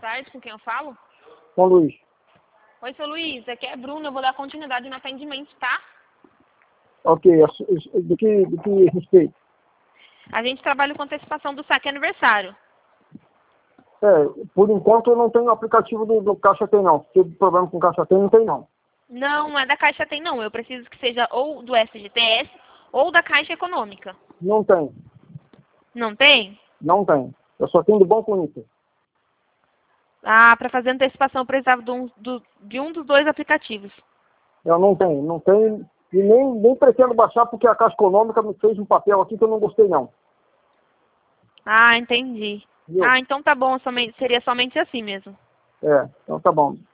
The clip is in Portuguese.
tarde, com quem eu falo? Com o Luiz. Oi, seu Luiz, aqui é Bruno, eu vou dar continuidade no atendimento, tá? Ok, de que respeito? A gente trabalha com antecipação do saque aniversário. Por enquanto eu não tenho o aplicativo do Caixa Tem não. Se teve problema com o Caixa Tem, não tem não. Não, não é da Caixa Tem não, eu preciso que seja ou do FGTS ou da Caixa Econômica. Não tem. Não tem? Não tem. Eu só tenho do Banco Inter. Ah, para fazer antecipação eu precisava de um dos dois aplicativos. Eu não tenho e nem pretendo baixar porque a Caixa Econômica me fez um papel aqui que eu não gostei não. Ah, entendi. Viu? Ah, então tá bom, seria somente assim mesmo. Então tá bom.